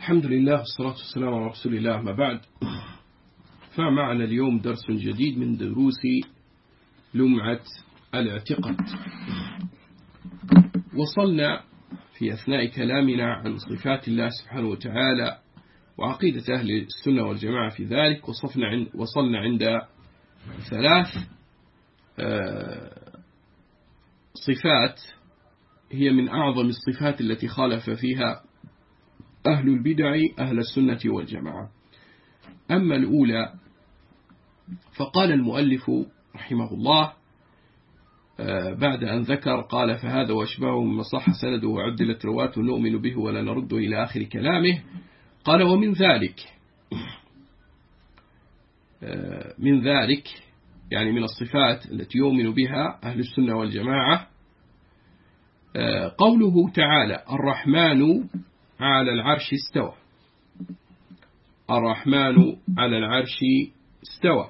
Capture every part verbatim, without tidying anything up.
الحمد لله والصلاة والسلام على رسول الله، ما بعد. فمعنا اليوم درس جديد من دروس لمعة الاعتقاد. وصلنا في أثناء كلامنا عن صفات الله سبحانه وتعالى وعقيدة أهل السنة والجماعة في ذلك، وصفنا عند وصلنا عند ثلاث صفات هي من أعظم الصفات التي خالف فيها أهل البدع أهل السنة والجماعة. أما الأولى فقال المؤلف رحمه الله بعد أن ذكر قال فهذا وأشباهه مما صح سنده وعدلت رواته نؤمن به ولا نرده إلى آخر كلامه. قال ومن ذلك من ذلك يعني من الصفات التي يؤمن بها أهل السنة والجماعة قوله تعالى الرحمن على العرش استوى. الرحمن على العرش استوى.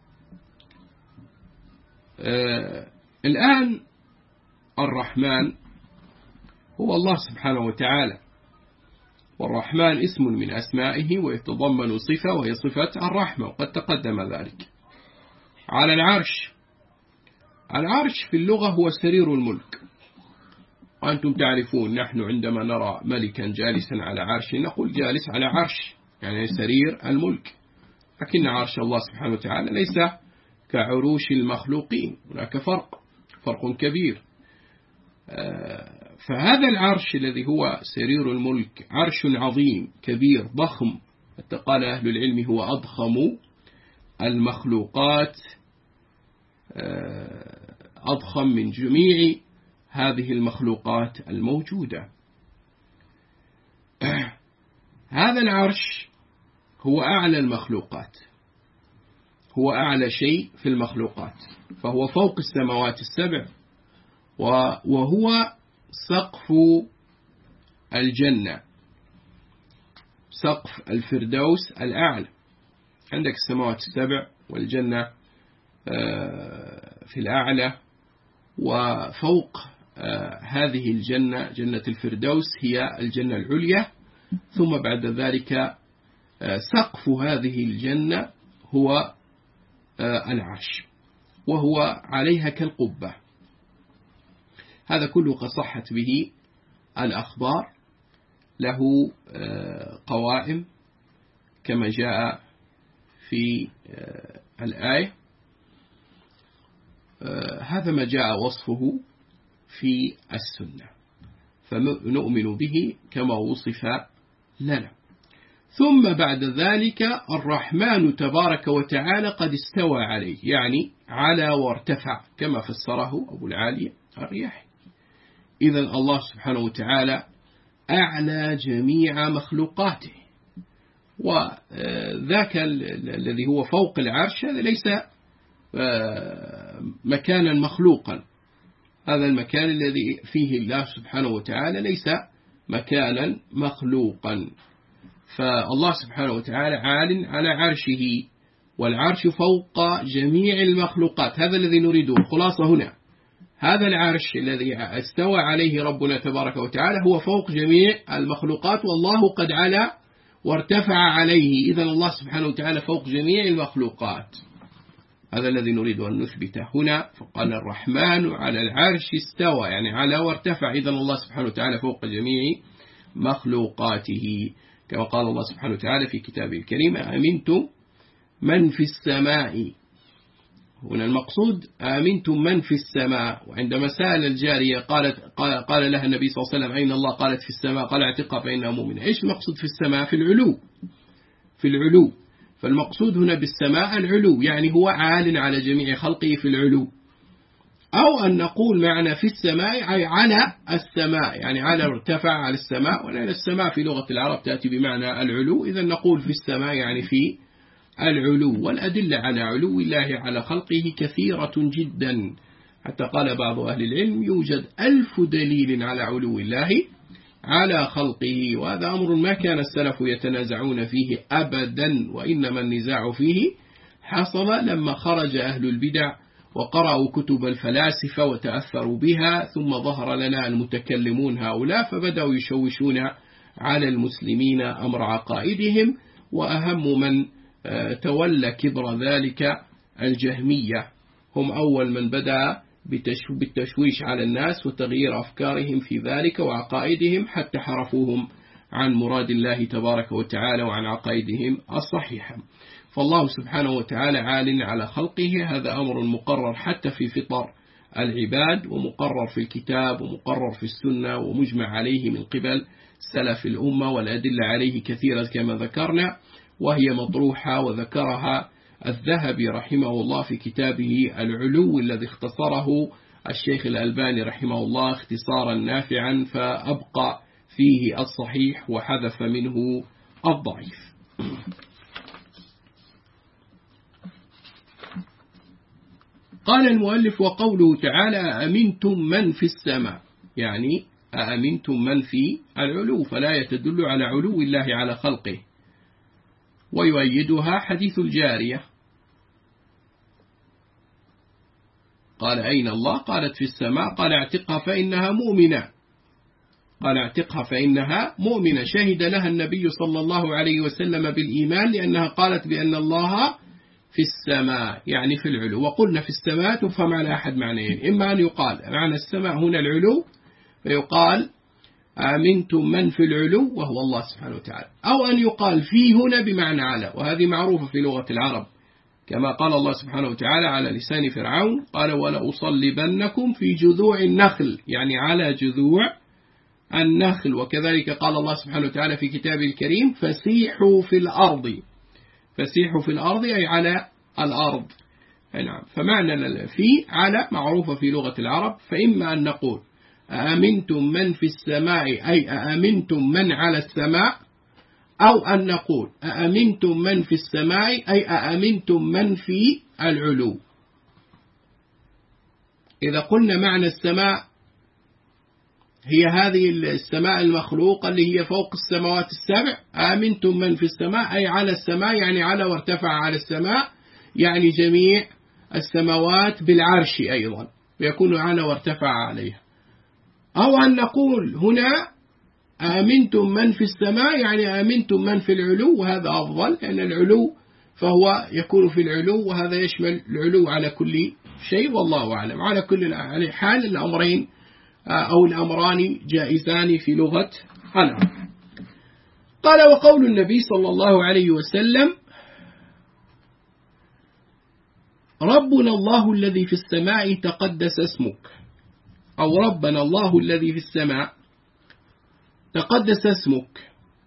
آه الآن الرحمن هو الله سبحانه وتعالى، والرحمن اسم من أسمائه ويتضمن صفة وهي صفة الرحمة، وقد تقدم ذلك. على العرش، العرش في اللغة هو سرير الملك، وأنتم تعرفون نحن عندما نرى ملكا جالسا على عرش نقول جالس على عرش، يعني سرير الملك. لكن عرش الله سبحانه وتعالى ليس كعروش المخلوقين، هناك فرق فرق كبير. فهذا العرش الذي هو سرير الملك عرش عظيم كبير ضخم، حتى قال أهل العلم هو أضخم المخلوقات، أضخم من جميع هذه المخلوقات الموجودة. هذا العرش هو أعلى المخلوقات، هو أعلى شيء في المخلوقات، فهو فوق السماوات السبع، وهو سقف الجنة، سقف الفردوس الأعلى. عندك السماوات السبع والجنة في الأعلى، وفوق هذه الجنة جنة الفردوس هي الجنة العليا، ثم بعد ذلك سقف هذه الجنة هو العرش، وهو عليها كالقبة. هذا كله قد صحت به الأخبار، له قوائم كما جاء في الآية. هذا ما جاء وصفه في السنة، فنؤمن به كما وصف لنا. ثم بعد ذلك الرحمن تبارك وتعالى قد استوى عليه، يعني على وارتفع كما فسره أبو العالية الرياحي. إذن الله سبحانه وتعالى أعلى جميع مخلوقاته، وذاك الذي هو فوق العرش هذا ليس مكانا مخلوقا، هذا المكان الذي فيه الله سبحانه وتعالى ليس مكانا مخلوقا. فالله سبحانه وتعالى عال على عرشه، والعرش فوق جميع المخلوقات. هذا الذي نريده. الخلاصة هنا هذا العرش الذي استوى عليه ربنا تبارك وتعالى هو فوق جميع المخلوقات، والله قد علا وارتفع عليه. إذن الله سبحانه وتعالى فوق جميع المخلوقات. هذا الذي نريد أن نثبته هنا. فقال الرحمن على العرش استوى، يعني على وارتفع. إذن الله سبحانه وتعالى فوق جميع مخلوقاته، كما قال الله سبحانه وتعالى في كتابه الكريم آمنتم من في السماء. هنا المقصود آمنتم من في السماء. وعندما سأل الجارية قالت قال, قال لها النبي صلى الله عليه وسلم أين الله؟ قالت في السماء. قال اعتقها فإنها مؤمنة. إيش المقصود في السماء؟ في العلو، في العلو. فالمقصود هنا بالسماء العلو، يعني هو عال على جميع خلقه في العلو. أو أن نقول معنى في السماء أي على السماء، يعني على ارتفع على السماء. ولأن السماء في لغة العرب تأتي بمعنى العلو، إذا نقول في السماء يعني في العلو. والأدلة على علو الله على خلقه كثيرة جدا، حتى قال بعض أهل العلم يوجد ألف دليل على علو الله على خلقه. وهذا أمر ما كان السلف يتنازعون فيه أبدا، وإنما النزاع فيه حصل لما خرج أهل البدع وقرأوا كتب الفلاسفة وتأثروا بها، ثم ظهر لنا المتكلمون هؤلاء فبدأوا يشوشون على المسلمين أمر عقائدهم، وأهم من تولى كبر ذلك الجهمية، هم أول من بدأ بالتشويش على الناس وتغيير أفكارهم في ذلك وعقائدهم حتى حرفوهم عن مراد الله تبارك وتعالى وعن عقائدهم الصحيحة. فالله سبحانه وتعالى عال على خلقه، هذا أمر مقرر حتى في فطر العباد، ومقرر في الكتاب، ومقرر في السنة، ومجمع عليه من قبل سلف الأمة، والأدلة عليه كثيرة كما ذكرنا، وهي مطروحة وذكرها الذهبي رحمه الله في كتابه العلو الذي اختصره الشيخ الألباني رحمه الله اختصارا نافعا، فأبقى فيه الصحيح وحذف منه الضعيف. قال المؤلف: وقوله تعالى: أأمنتم من في السماء، يعني أأمنتم من في العلو، فلا يتدل على علو الله على خلقه. ويؤيدها حديث الجارية، قال: أين الله؟ قالت: في السماء. قال: اعتقها فإنها مؤمنة. قال: اعتقها فإنها مؤمنة. شهد لها النبي صلى الله عليه وسلم بالإيمان لأنها قالت بأن الله في السماء، يعني في العلو. وقلنا في السماء تفهم على أحد معنيين: إما أن يقال معنى السماء هنا العلو فيقال آمنتم من في العلو وهو الله سبحانه وتعالى، أو أن يقال في هنا بمعنى على، وهذه معروفة في لغة العرب، كما قال الله سبحانه وتعالى على لسان فرعون: قال: ولأصلبنكم في جذوع النخل، يعني على جذوع النخل. وكذلك قال الله سبحانه وتعالى في كتابه الكريم: فسيحوا في الأرض. فسيحوا في الأرض أي على الأرض. نعم، فمعنى في على معروفة في لغة العرب. فإما أن نقول أأمنتم من في السماء أي أأمنتم من على السماء، أو أن نقول أأمنتم من في السماء أي أأمنتم من في العلو. إذا قلنا معنى السماء هي هذه السماء المخلوقة اللي هي فوق السماوات السبع، آمنتم من في السماء أي على السماء، يعني على وارتفع على السماء، يعني جميع السماوات بالعرش أيضا، ويكون على وارتفع عليها. أو أن نقول هنا آمنتم من في السماء يعني آمنتم من في العلو، وهذا أفضل، لأن العلو فهو يكون في العلو، وهذا يشمل العلو على كل شيء، والله أعلم. على كل حال الأمرين أو الأمران جائزان في لغة العرب. قال: وقول النبي صلى الله عليه وسلم: ربنا الله الذي في السماء تقدس اسمك، أو ربنا الله الذي في السماء تقدس اسمك.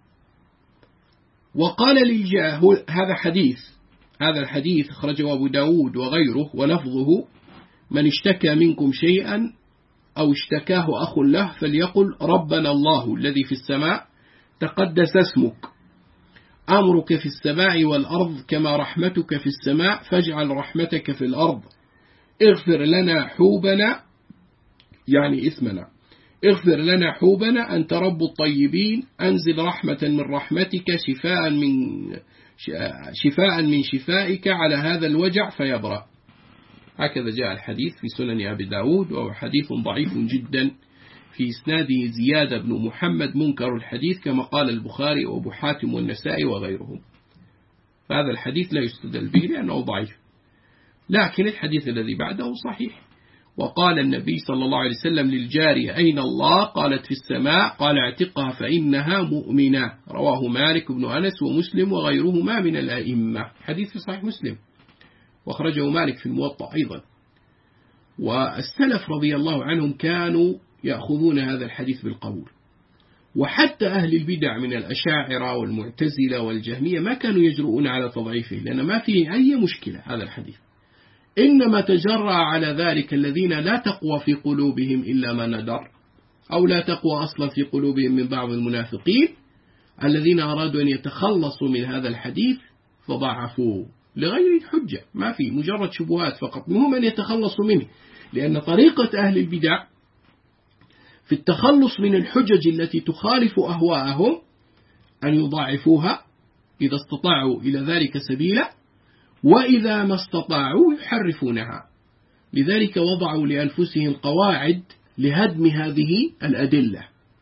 وقال للجاه، هذا حديث هذا الحديث أخرجه أبو داود وغيره، ولفظه: من اشتكى منكم شيئا أو اشتكاه أخ له فليقل ربنا الله الذي في السماء تقدس اسمك، أمرك في السماء والأرض كما رحمتك في السماء، فاجعل رحمتك في الأرض، اغفر لنا حوبنا، يعني إثمنا، اغفر لنا حوبنا، أنت رب الطيبين، أنزل رحمة من رحمتك، شفاء من شفاء من شفائك على هذا الوجع فيبرأ. هكذا جاء الحديث في سنن أبي داود، وهو حديث ضعيف جدا، في إسناده زيادة بن محمد منكر الحديث، كما قال البخاري وأبو حاتم والنسائي وغيرهم. فهذا الحديث لا يستدل به لأنه ضعيف، لكن الحديث الذي بعده صحيح. وقال النبي صلى الله عليه وسلم للجارية: أين الله؟ قالت: في السماء. قال: اعتقها فإنها مؤمنة. رواه مالك بن أنس ومسلم وغيرهما من الأئمة. حديث في صحيح مسلم، واخرجه مالك في الموطأ أيضا. والسلف رضي الله عنهم كانوا يأخذون هذا الحديث بالقبول، وحتى أهل البدع من الأشاعرة والمعتزلة والجهمية ما كانوا يجرؤون على تضعيفه، لأن ما فيه أي مشكلة هذا الحديث. إنما تجرأ على ذلك الذين لا تقوى في قلوبهم إلا ما ندر، أو لا تقوى أصلا في قلوبهم من بعض المنافقين الذين أرادوا أن يتخلصوا من هذا الحديث فضعفوه لغير الحجة، ما في، مجرد شبهات فقط، مهم أن يتخلصوا منه. لأن طريقة أهل البدع في التخلص من الحجج التي تخالف أهواءهم أن يضاعفوها إذا استطاعوا إلى ذلك سبيلا، وإذا ما استطاعوا يحرفونها. لذلك وضعوا لأنفسهم قواعد لهدم هذه الأدلة،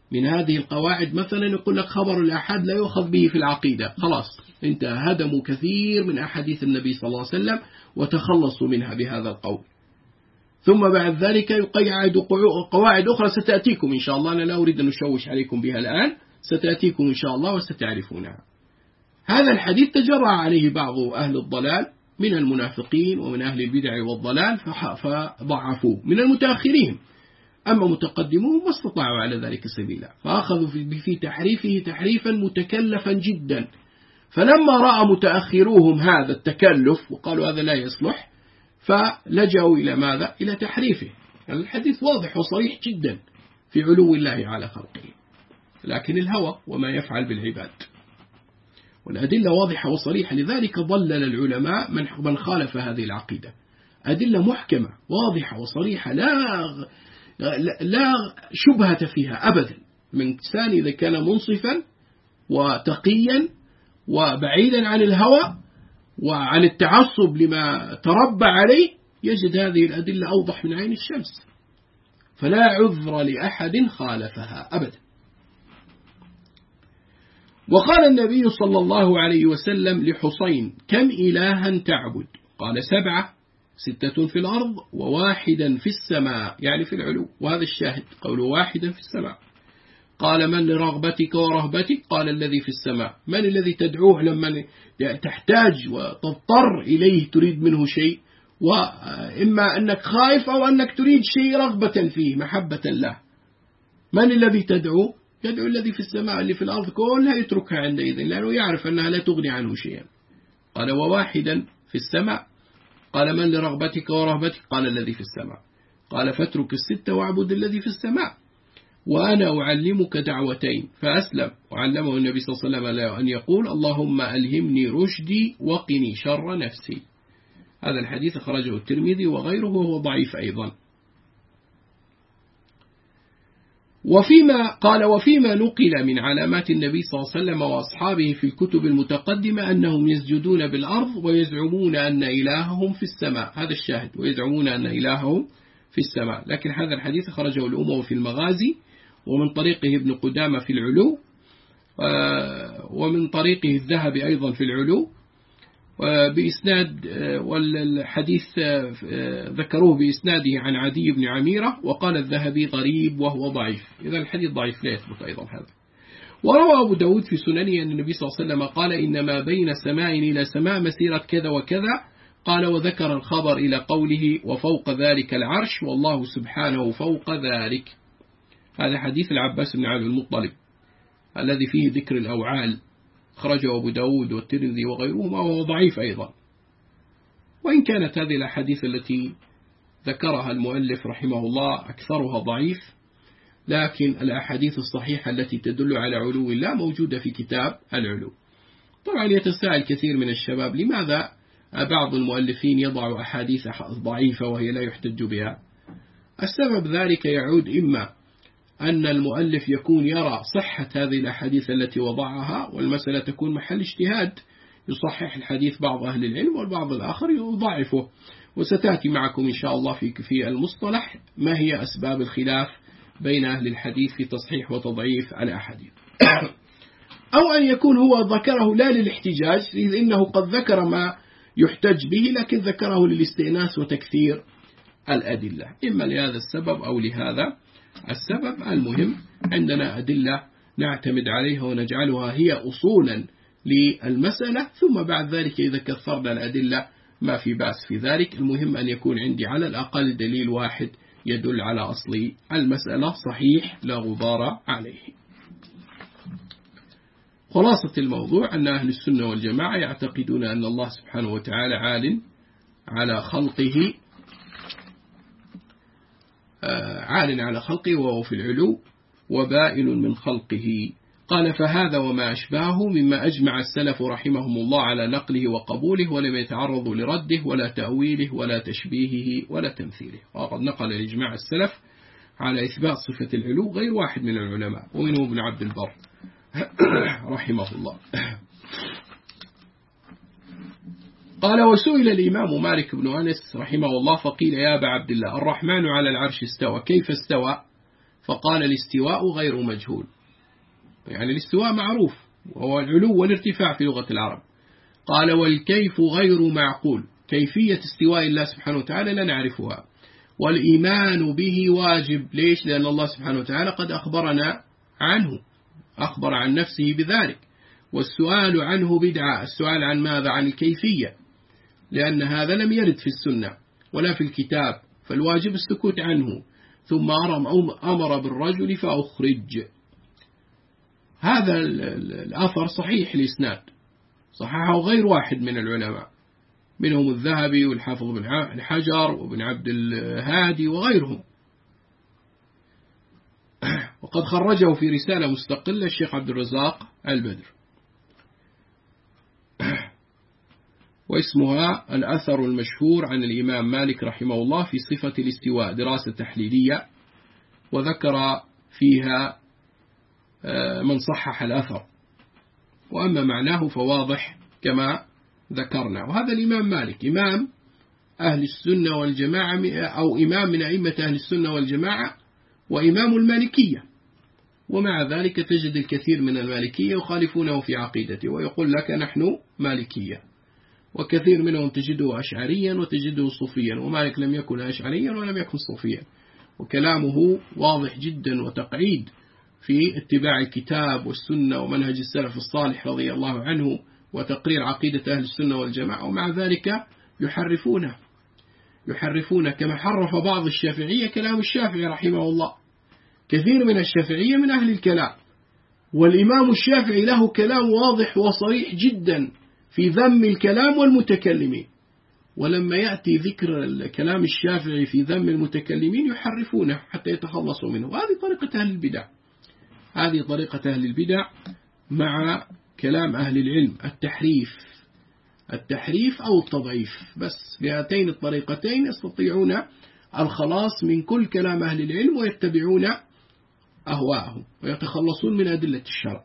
من هذه القواعد مثلا يقول لك خبر الآحاد لا يؤخذ به في العقيدة، خلاص انت هدموا كثير من أحاديث النبي صلى الله عليه وسلم وتخلصوا منها بهذا القول. ثم بعد ذلك يقيد قواعد أخرى ستأتيكم إن شاء الله، أنا لا أريد أن أشوش عليكم بها الآن، ستأتيكم إن شاء الله وستعرفونها. هذا الحديث تجرأ عليه بعض أهل الضلال من المنافقين ومن أهل البدع والضلال فضعفوه من المتأخرين، أما متقدمون ما استطاعوا على ذلك سبيلا، فأخذوا في تحريفه تحريفا متكلفا جدا. فلما رأى متأخروهم هذا التكلف وقالوا هذا لا يصلح، فلجأوا إلى ماذا؟ إلى تحريفه. الحديث واضح وصريح جدا في علو الله على خلقه، لكن الهوى وما يفعل بالعباد، والأدلة واضحة وصريحة. لذلك ضلل العلماء من خالف هذه العقيدة. أدلة محكمة واضحة وصريحة لا لا شبهة فيها أبدا. من إنسان إذا كان منصفا وتقيا وبعيدا عن الهوى وعن التعصب لما تربى عليه يجد هذه الأدلة أوضح من عين الشمس، فلا عذر لأحد خالفها أبدا. وقال النبي صلى الله عليه وسلم لحسين: كم إلها تعبد؟ قال: سبعة، ستة في الأرض وواحدا في السماء، يعني في العلو، وهذا الشاهد قوله واحدا في السماء. قال: من لرغبتك ورهبتك؟ قال: الذي في السماء. من الذي تدعوه لما تحتاج وتضطر إليه تريد منه شيء، وإما أنك خائف أو أنك تريد شيء رغبة فيه محبة له؟ من الذي تدعو؟ يدعو الذي في السماء. اللي في الأرض كلها يتركها عندئذ لأنه يعرف أنها لا تغني عنه شيئا. قال: وواحدا في السماء. قال: من لرغبتك ورهبتك؟ قال: الذي في السماء. قال: فاترك الستة واعبد الذي في السماء، وأنا أعلمك دعوتين. فأسلم، وعلمه النبي صلى الله عليه وسلم أن يقول: اللهم ألهمني رشدي وقني شر نفسي. هذا الحديث أخرجه الترمذي وغيره وهو ضعيف أيضا. وفيما قال: وفيما نقل من علامات النبي صلى الله عليه وسلم وأصحابه في الكتب المتقدمة أنهم يسجدون بالأرض ويزعمون أن إلههم في السماء. هذا الشاهد، ويزعمون أن إلههم في السماء. لكن هذا الحديث خرجه الأموي في المغازي، ومن طريقه ابن قدامة في العلو، ومن طريقه الذهبي أيضا في العلو بإسناد، والحديث ذكروه بإسناده عن عدي بن عميرة، وقال الذهبي غريب وهو ضعيف. إذا الحديث ضعيف لا يثبت أيضا هذا. وروى أبو داود في سننه أن النبي صلى الله عليه وسلم قال: إنما بين سماء إلى سماء مسيرة كذا وكذا. قال: وذكر الخبر إلى قوله: وفوق ذلك العرش والله سبحانه فوق ذلك. هذا حديث العباس بن عبد المطلب الذي فيه ذكر الأوعال، خرجه أبو داود والترمذي وغيرهما، وهو ضعيف أيضا. وإن كانت هذه الأحاديث التي ذكرها المؤلف رحمه الله أكثرها ضعيف، لكن الأحاديث الصحيحة التي تدل على علو الله موجودة في كتاب العلو. طبعا يتساءل كثير من الشباب لماذا بعض المؤلفين يضع أحاديث ضعيفة وهي لا يحتج بها. السبب ذلك يعود إما أن المؤلف يكون يرى صحة هذه الأحاديث التي وضعها، والمسألة تكون محل اجتهاد، يصحح الحديث بعض أهل العلم والبعض الآخر يضعفه. وستأتي معكم إن شاء الله في في المصطلح ما هي أسباب الخلاف بين أهل الحديث في تصحيح وتضعيف الأحاديث. أو أن يكون هو ذكره لا للاحتجاج، إذ إنه قد ذكر ما يحتج به لكن ذكره للاستئناس وتكثير الأدلة، إما لهذا السبب أو لهذا السبب. المهم عندنا أدلة نعتمد عليها ونجعلها هي أصولا للمسألة، ثم بعد ذلك إذا كثرنا الأدلة ما في بأس في ذلك. المهم أن يكون عندي على الأقل دليل واحد يدل على أصل المسألة صحيح لا غبار عليه. خلاصة الموضوع أن أهل السنة والجماعة يعتقدون أن الله سبحانه وتعالى عال على خلقه، عال على خلقه وهو في العلو وبائن من خلقه. قال: فهذا وما أشباهه مما أجمع السلف رحمهم الله على نقله وقبوله، ولم يتعرضوا لرده ولا تأويله ولا تشبيهه ولا تمثيله. وقد نقل الإجماع السلف على إثبات صفة العلو غير واحد من العلماء، ومنه ابن عبد البر رحمه الله. قال: وسئل الإمام مالك بن أنس رحمه الله فقيل: يا أبا عبد الله، الرحمن على العرش استوى، كيف استوى؟ فقال الاستواء غير مجهول، يعني الاستواء معروف وهو العلو والارتفاع في لغة العرب. قال والكيف غير معقول، كيفية استواء الله سبحانه وتعالى لا نعرفها، والإيمان به واجب. ليش؟ لأن الله سبحانه وتعالى قد أخبرنا عنه، أخبر عن نفسه بذلك. والسؤال عنه بدعة، السؤال عن ماذا؟ عن الكيفية، لأن هذا لم يرد في السنة ولا في الكتاب، فالواجب السكوت عنه. ثم أمر بالرجل فأخرج. هذا الأثر صحيح الإسناد، صححه غير واحد من العلماء، منهم الذهبي والحافظ بن حجر وابن عبد الهادي وغيرهم. وقد خرجه في رسالة مستقلة الشيخ عبد الرزاق البدر، واسمها الأثر المشهور عن الإمام مالك رحمه الله في صفة الاستواء، دراسة تحليلية، وذكر فيها من صحح الأثر، وأما معناه فواضح كما ذكرنا. وهذا الإمام مالك إمام أهل السنة والجماعة، أو إمام من أئمة أهل السنة والجماعة، وإمام المالكية، ومع ذلك تجد الكثير من المالكية يخالفونه في عقيدته ويقول لك نحن مالكية، وكثير منهم تجده أشعريا وتجده صوفيا، ومالك لم يكن أشعريا ولم يكن صوفيا، وكلامه واضح جدا وتقعيد في اتباع الكتاب والسنة ومنهج السلف الصالح رضي الله عنه وتقرير عقيدة أهل السنة والجماعة، ومع ذلك يحرفونه يحرفونه كما حرف بعض الشافعية كلام الشافعي رحمه الله. كثير من الشافعية من أهل الكلام، والإمام الشافعي له كلام واضح وصريح جدا في ذم الكلام والمتكلمين، ولما يأتي ذكر كلام الشافعي في ذم المتكلمين يحرفونه حتى يتخلصوا منه. وهذه طريقة أهل البدع، هذه طريقة أهل البدع مع كلام أهل العلم، التحريف التحريف أو التضعيف، بس بهاتين الطريقتين يستطيعون الخلاص من كل كلام أهل العلم ويتبعون أهواءهم ويتخلصون من أدلة الشرع.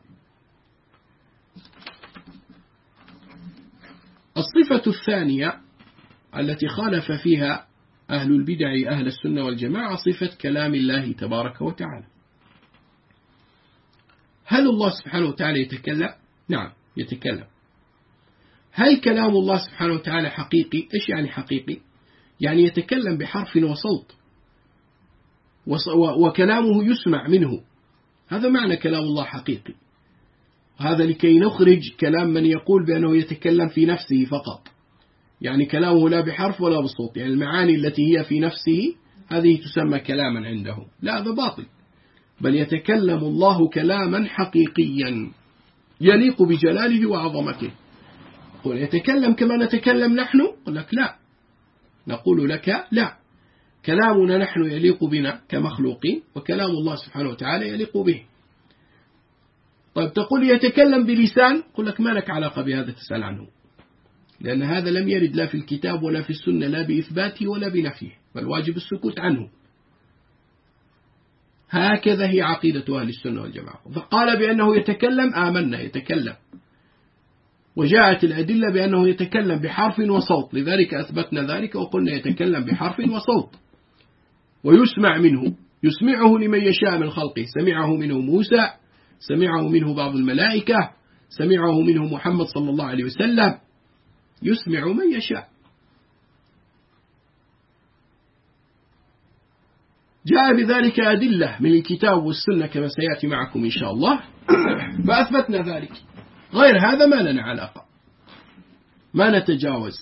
الصفة الثانية التي خالف فيها أهل البدع أهل السنة والجماعة صفة كلام الله تبارك وتعالى. هل الله سبحانه وتعالى يتكلم؟ نعم يتكلم. هل كلام الله سبحانه وتعالى حقيقي؟ إيش يعني حقيقي؟ يعني يتكلم بحرف وصوت، وكلامه يسمع منه، هذا معنى كلام الله حقيقي. هذا لكي نخرج كلام من يقول بأنه يتكلم في نفسه فقط، يعني كلامه لا بحرف ولا بصوت، يعني المعاني التي هي في نفسه هذه تسمى كلاما عندهم، لا هذا باطل، بل يتكلم الله كلاما حقيقيا يليق بجلاله وعظمته. قل يتكلم كما نتكلم نحن؟ قل لك لا، نقول لك لا، كلامنا نحن يليق بنا كمخلوقين، وكلام الله سبحانه وتعالى يليق به. طيب تقول يتكلم بلسان؟ قل لك ما لك علاقة بهذا، تسأل عنه، لأن هذا لم يرد لا في الكتاب ولا في السنة، لا بإثباته ولا بنفيه، بل واجب السكوت عنه. هكذا هي عقيدة أهل السنة والجماعة. فقال بأنه يتكلم، آمنا يتكلم، وجاءت الأدلة بأنه يتكلم بحرف وصوت، لذلك أثبتنا ذلك وقلنا يتكلم بحرف وصوت ويسمع منه، يسمعه لمن يشاء من خلقه، سمعه منه موسى، سمعه منه بعض الملائكة، سمعه منه محمد صلى الله عليه وسلم، يسمع من يشاء. جاء بذلك أدلة من الكتاب والسنة كما سيأتي معكم إن شاء الله، فأثبتنا ذلك. غير هذا ما لنا علاقة، ما نتجاوز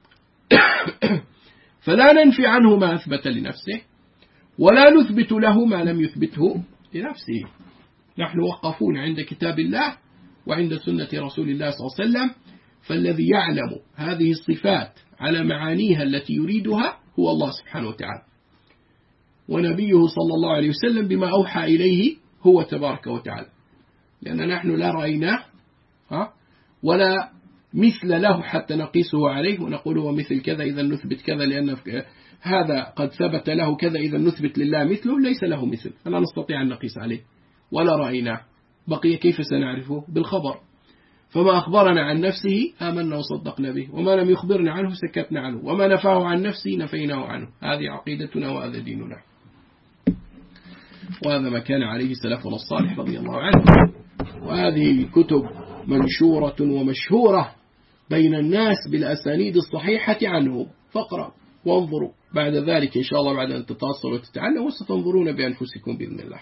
فلا ننفي عنه ما أثبت لنفسه، ولا نثبت له ما لم يثبته لنفسه. نحن وقفون عند كتاب الله وعند سنة رسول الله صلى الله عليه وسلم، فالذي يعلم هذه الصفات على معانيها التي يريدها هو الله سبحانه وتعالى، ونبيه صلى الله عليه وسلم بما أوحى إليه هو تبارك وتعالى، لأن نحن لا رأيناه ولا مثل له حتى نقيسه عليه ونقول هو مثل كذا إذا نثبت كذا، لأن هذا قد ثبت له كذا إذا نثبت لله مثله، ليس له مثل، فلا نستطيع أن نقيس عليه ولا رأيناه. بقي كيف سنعرفه؟ بالخبر، فما أخبرنا عن نفسه آمنا وصدقنا به، وما لم يخبرنا عنه سكتنا عنه، وما نفاه عن نفسه نفيناه عنه. هذه عقيدتنا وهذا ديننا. وهذا ما كان عليه سلفنا الصالح رضي الله عنه. وهذه الكتب منشورة ومشهورة بين الناس بالأسانيد الصحيحة عنه، فاقرأوا وانظروا بعد ذلك إن شاء الله، بعد أن تتواصلوا وتتعلموا وستنظرون بأنفسكم بإذن الله.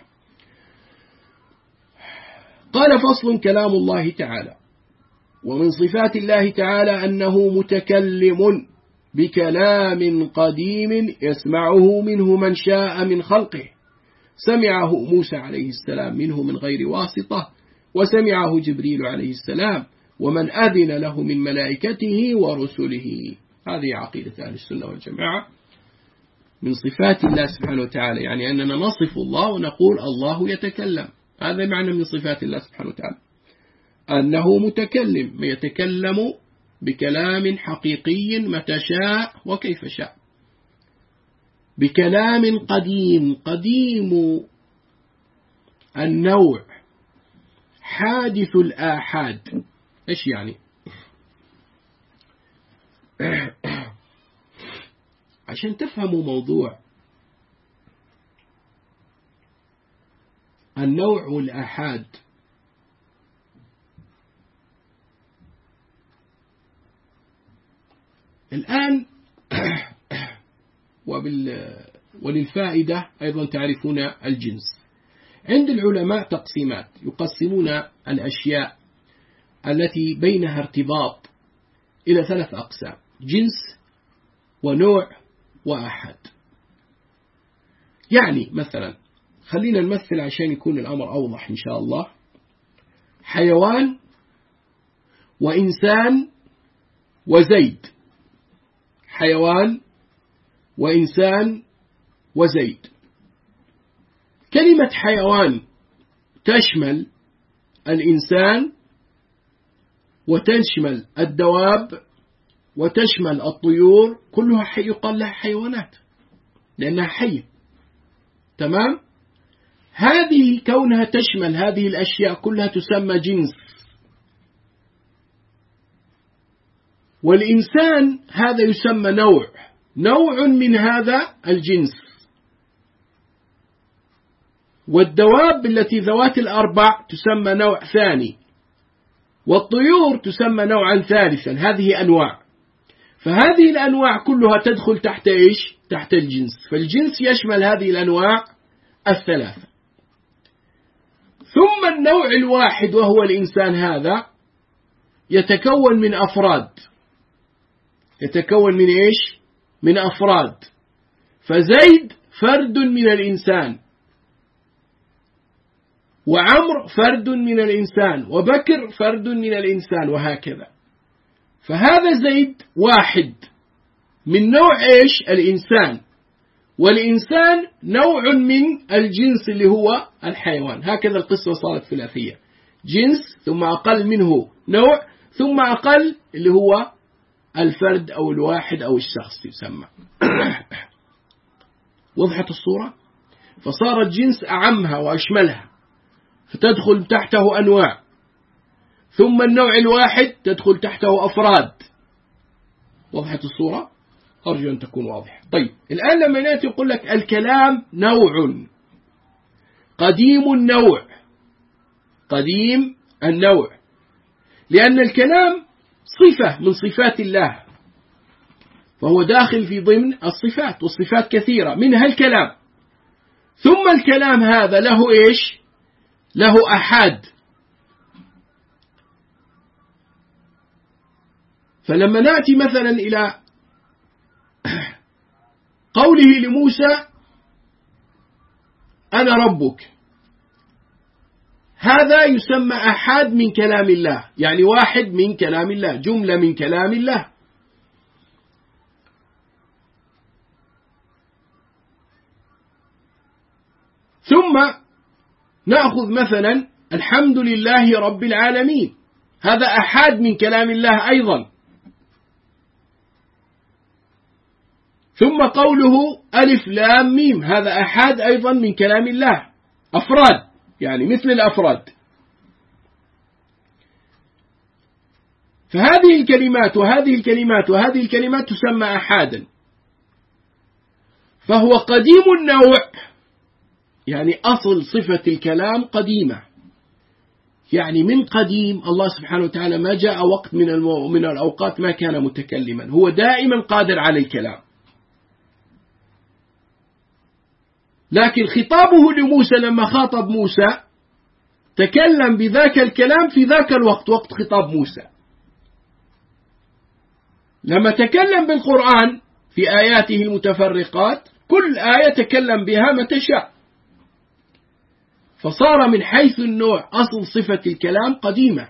قال فصل: كلام الله تعالى. ومن صفات الله تعالى أنه متكلم بكلام قديم يسمعه منه من شاء من خلقه، سمعه موسى عليه السلام منه من غير واسطة، وسمعه جبريل عليه السلام ومن أذن له من ملائكته ورسله. هذه عقيدة أهل السنة والجماعة من صفات الله سبحانه وتعالى، يعني أننا نصف الله ونقول الله يتكلم، هذا معنى من صفات الله سبحانه وتعالى، أنه متكلم يتكلم بكلام حقيقي متى شاء وكيف شاء، بكلام قديم، قديم النوع حادث الآحاد. إيش يعني؟ عشان تفهموا موضوع النوع والآحاد، الآن وبال وللفائدة أيضا تعرفون الجنس. عند العلماء تقسيمات، يقسمون الأشياء التي بينها ارتباط إلى ثلاث أقسام: جنس ونوع وأحد. يعني مثلا خلينا نمثل عشان يكون الأمر أوضح إن شاء الله: حيوان وإنسان وزيد، حيوان وإنسان وزيد. كلمة حيوان تشمل الإنسان وتشمل الدواب وتشمل الطيور، كلها حي يقال لها حيوانات لأنها حية. تمام؟ هذه كونها تشمل هذه الأشياء كلها تسمى جنس. والإنسان هذا يسمى نوع، نوع من هذا الجنس. والدواب التي ذوات الأربع تسمى نوع ثاني، والطيور تسمى نوعا ثالثا. هذه أنواع، فهذه الأنواع كلها تدخل تحت إيش؟ تحت الجنس. فالجنس يشمل هذه الأنواع الثلاثة. ثم النوع الواحد وهو الإنسان هذا يتكون من أفراد، يتكون من إيش؟ من أفراد. فزيد فرد من الإنسان، وعمر فرد من الإنسان، وبكر فرد من الإنسان، وهكذا. فهذا زيد واحد من نوع إيش؟ الإنسان، والإنسان نوع من الجنس اللي هو الحيوان. هكذا القصة صارت ثلاثية: جنس ثم أقل منه نوع ثم أقل اللي هو الفرد أو الواحد أو الشخص يسمى. وضحت الصورة؟ فصار الجنس أعمها وأشملها، فتدخل تحته أنواع. ثم النوع الواحد تدخل تحته أفراد. وضحت الصورة؟ أرجو أن تكون واضحة. طيب الآن لما نأتي يقول لك الكلام نوع قديم النوع، قديم النوع، لأن الكلام صفة من صفات الله، فهو داخل في ضمن الصفات، والصفات كثيرة منها الكلام. ثم الكلام هذا له إيش؟ له أحاد. فلما نأتي مثلا إلى قوله لموسى أنا ربك، هذا يسمى أحاد من كلام الله، يعني واحد من كلام الله، جملة من كلام الله. ثم نأخذ مثلا الحمد لله رب العالمين، هذا أحاد من كلام الله أيضا. ثم قوله ألف لام ميم، هذا أحاد أيضا من كلام الله، أفراد يعني مثل الأفراد. فهذه الكلمات وهذه الكلمات وهذه الكلمات تسمى أحادا. فهو قديم النوع يعني أصل صفة الكلام قديمة، يعني من قديم الله سبحانه وتعالى ما جاء وقت من المو... من الأوقات ما كان متكلما، هو دائما قادر على الكلام. لكن خطابه لموسى لما خاطب موسى تكلم بذاك الكلام في ذاك الوقت، وقت خطاب موسى. لما تكلم بالقرآن في آياته المتفرقات كل آية تكلم بها متى شاء، فصار من حيث النوع أصل صفة الكلام قديمة،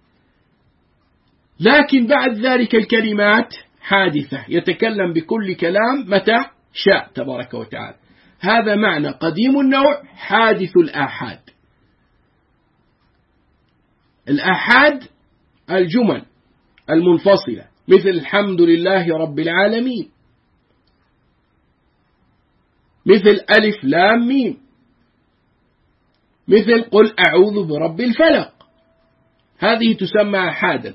لكن بعد ذلك الكلمات حادثة، يتكلم بكل كلام متى شاء تبارك وتعالى. هذا معنى قديم النوع حادث الآحاد. الآحاد الجمل المنفصلة مثل الحمد لله رب العالمين، مثل ألف لام ميم، مثل قل أعوذ برب الفلق، هذه تسمى آحادا.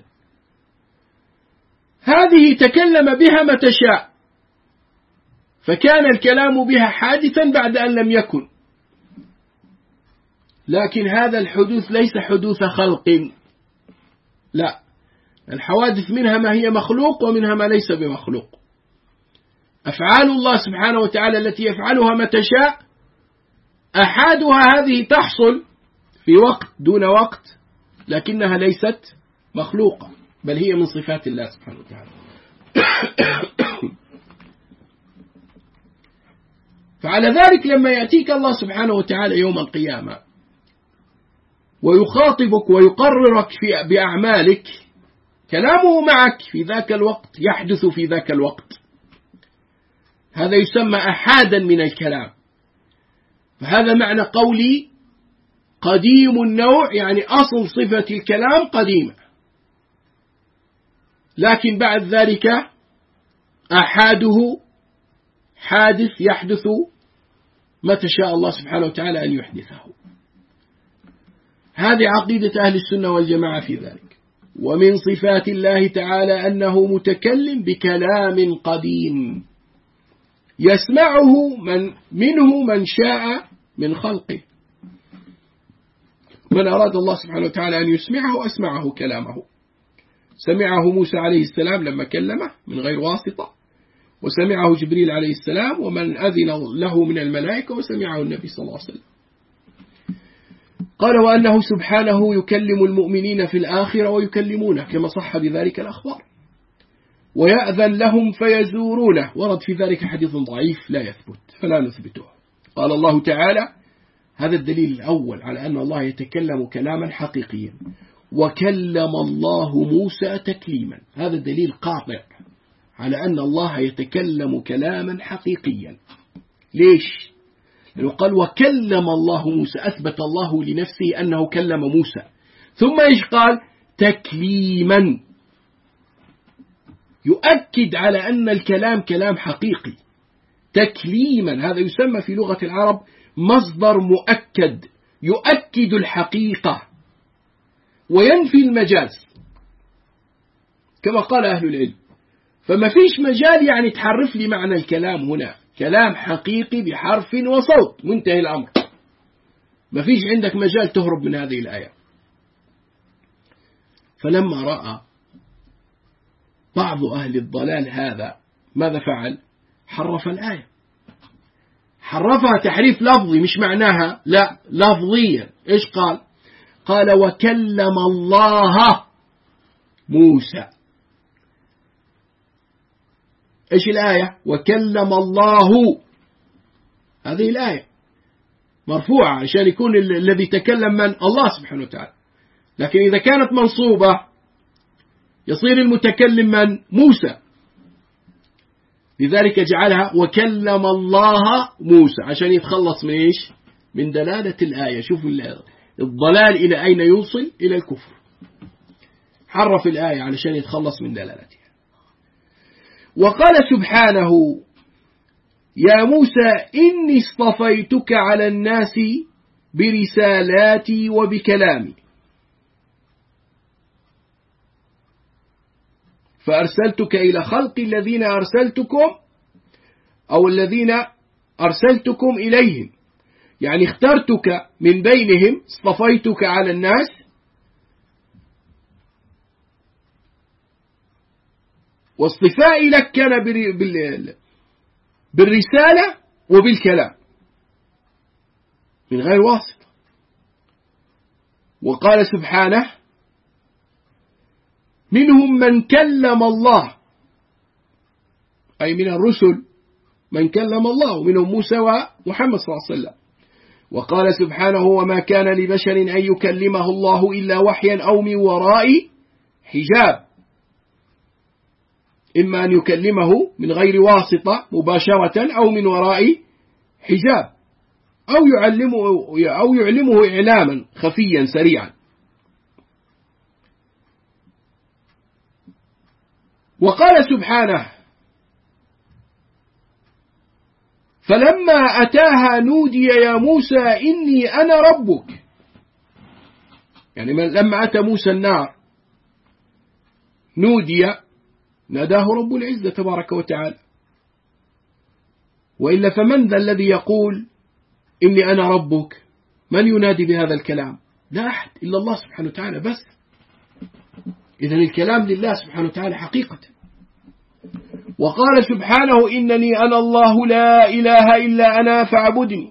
هذه تكلم بها متى شاء، فكان الكلام بها حادثا بعد أن لم يكن. لكن هذا الحدوث ليس حدوث خلق، لا، الحوادث منها ما هي مخلوق ومنها ما ليس بمخلوق. أفعال الله سبحانه وتعالى التي يفعلها متى شاء أحادها هذه تحصل في وقت دون وقت، لكنها ليست مخلوقة، بل هي من صفات الله سبحانه وتعالى. فعلى ذلك لما يأتيك الله سبحانه وتعالى يوم القيامة ويخاطبك ويقررك في بأعمالك، كلامه معك في ذاك الوقت يحدث في ذاك الوقت، هذا يسمى أحادا من الكلام. فهذا معنى قولي قديم النوع، يعني أصل صفة الكلام قديمة، لكن بعد ذلك أحاده حادث يحدث متى شاء الله سبحانه وتعالى أن يحدثه. هذه عقيدة أهل السنة والجماعة في ذلك. ومن صفات الله تعالى أنه متكلم بكلام قديم يسمعه من منه من شاء من خلقه، من أراد الله سبحانه وتعالى أن يسمعه أسمعه كلامه. سمعه موسى عليه السلام لما كلمه من غير واسطة، وسمعه جبريل عليه السلام ومن أذن له من الملائكة، وسمعه النبي صلى الله عليه وسلم. قال وأنه سبحانه يكلم المؤمنين في الآخرة ويكلمونه كما صح بذلك الأخبار، ويأذن لهم فيزورونه، ورد في ذلك حديث ضعيف لا يثبت فلا نثبته. قال الله تعالى، هذا الدليل الأول على أن الله يتكلم كلاما حقيقيا، وكلم الله موسى تكليما، هذا الدليل قاطع على أن الله يتكلم كلاما حقيقيا. ليش؟ لأنه قال وكلم الله موسى، أثبت الله لنفسه أنه كلم موسى، ثم إيش قال؟ تكليما، يؤكد على أن الكلام كلام حقيقي. تكليما هذا يسمى في لغة العرب مصدر مؤكد، يؤكد الحقيقة وينفي المجاز كما قال أهل العلم. فما فيش مجال يعني تحرف لي معنى الكلام، هنا كلام حقيقي بحرف وصوت، منتهي الأمر، ما فيش عندك مجال تهرب من هذه الآية. فلما رأى بعض أهل الضلال هذا ماذا فعل؟ حرف الآية، حرفها تحريف لفظي، مش معناها لا لفظيا. إيش قال؟ قال وكلم الله موسى. إيش الآية؟ وكلم الله، هذه الآية مرفوعة عشان يكون الذي تكلم من الله سبحانه وتعالى، لكن إذا كانت منصوبة يصير المتكلم من؟ موسى، لذلك جعلها وكلم الله موسى عشان يتخلص من إيش؟ من دلالة الآية. شوفوا الضلال إلى أين يوصل؟ إلى الكفر. حرف الآية علشان يتخلص من دلالتها. وقال سبحانه يا موسى إني اصطفيتك على الناس برسالاتي وبكلامي فأرسلتك إلى خلق الذين أرسلتكم أو الذين أرسلتكم إليهم يعني اخترتك من بينهم، اصطفيتك على الناس، واصطفائي لك كان بالرسالة وبالكلام من غير واسطة. وقال سبحانه: منهم من كلم الله، أي من الرسل من كلم الله، ومنهم موسى ومحمد صلى الله عليه وسلم. وقال سبحانه: وما كان لبشر أن يكلمه الله إلا وحيا أو من وراء حجاب، إما أن يكلمه من غير واسطة مباشرة أو من وراء حجاب، أو يعلمه, أو يعلمه إعلاما خفيا سريعا. وقال سبحانه: فلما أتاها نودي يا موسى إني أنا ربك. يعني لما أتى موسى النار نودي، ناداه رب العزة تبارك وتعالى. وإلا فمن ذا الذي يقول إني أنا ربك؟ من ينادي بهذا الكلام؟ لا أحد إلا الله سبحانه وتعالى بس. إذن الكلام لله سبحانه وتعالى حقيقة. وقال سبحانه: إنني أنا الله لا إله إلا أنا فاعبدني.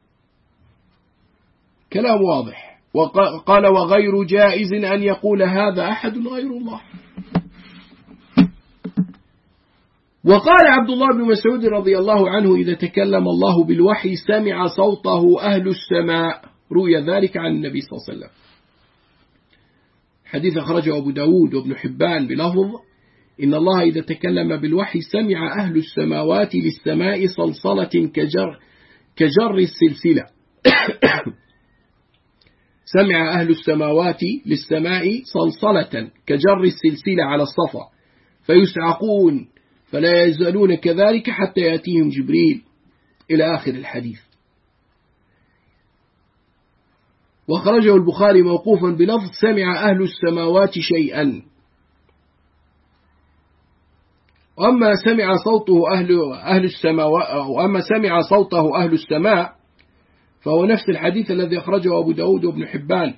كلام واضح. وقال: وغير جائز أن يقول هذا أحد غير الله. وقال عبد الله بن مسعود رضي الله عنه: إذا تكلم الله بالوحي سمع صوته أهل السماء. روي ذلك عن النبي صلى الله عليه وسلم. حديث أخرجه أبو داود وابن حبان بلفظ: إن الله إذا تكلم بالوحي سمع أهل السماوات للسماء صلصلة كجر, كجر السلسلة. سمع أهل السماوات للسماء صلصلة كجر السلسلة على الصفا، فيسعقون فلا يزالون كذلك حتى يأتيهم جبريل، إلى آخر الحديث. وخرجه البخاري موقوفا بلفظ: سمع أهل السماوات شيئا. وأما سمع صوته أهل أهل السماوات، وأما سمع صوته أهل السماء، فهو نفس الحديث الذي أخرجه أبو داود وابن حبان،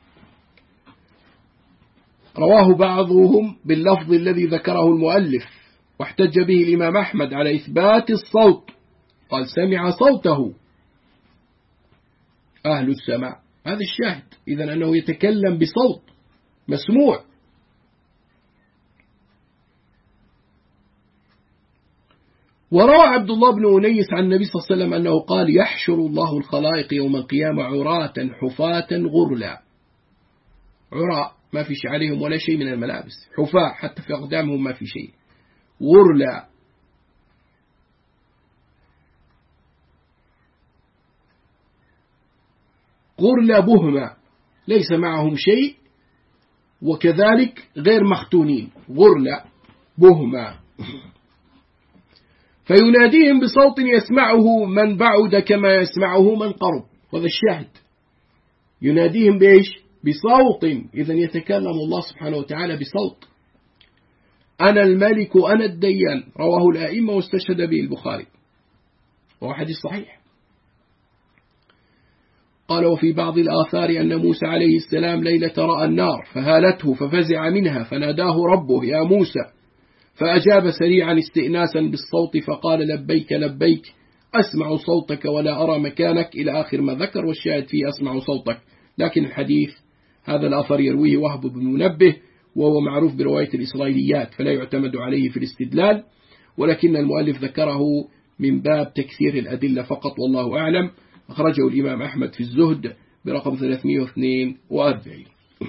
رواه بعضهم باللفظ الذي ذكره المؤلف، واحتج به الإمام أحمد على إثبات الصوت، قال: سمع صوته أهل السماء. هذا الشاهد، إذن أنه يتكلم بصوت مسموع. وروى عبد الله بن أنيس عن النبي صلى الله عليه وسلم أنه قال: يحشر الله الخلائق يوم القيامة عراة حفاة غرلا. عراء ما فيش عليهم ولا شيء من الملابس، حفاة حتى في أقدامهم ما في شيء، غرلا. غرلا بهما، ليس معهم شيء، وكذلك غير مختونين، غرلا بهما. فيناديهم بصوت يسمعه من بعد كما يسمعه من قرب. هذا الشاهد، يناديهم بإيش؟ بصوت. إذن يتكلم الله سبحانه وتعالى بصوت. أنا الملك أنا الديان، رواه الأئمة واستشهد به البخاري، وهو حديث صحيح. قال: وفي بعض الآثار أن موسى عليه السلام ليلة رأى النار فهالته ففزع منها فناداه ربه: يا موسى، فأجاب سريعا استئناسا بالصوت فقال: لبيك لبيك، أسمع صوتك ولا أرى مكانك، إلى آخر ما ذكر. والشاهد فيه أسمع صوتك. لكن الحديث هذا الأثر يرويه وهب بن منبه، وهو معروف برواية الإسرائيليات، فلا يعتمد عليه في الاستدلال، ولكن المؤلف ذكره من باب تكثير الأدلة فقط، والله أعلم. أخرجه الإمام أحمد في الزهد برقم ثلاثمائة واثنين وأربعين.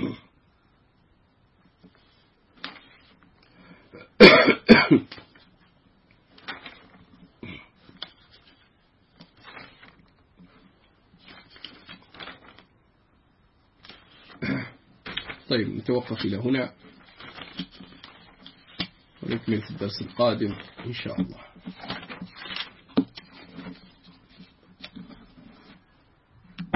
طيب، نتوقف إلى هنا ونكمل في الدرس القادم إن شاء الله.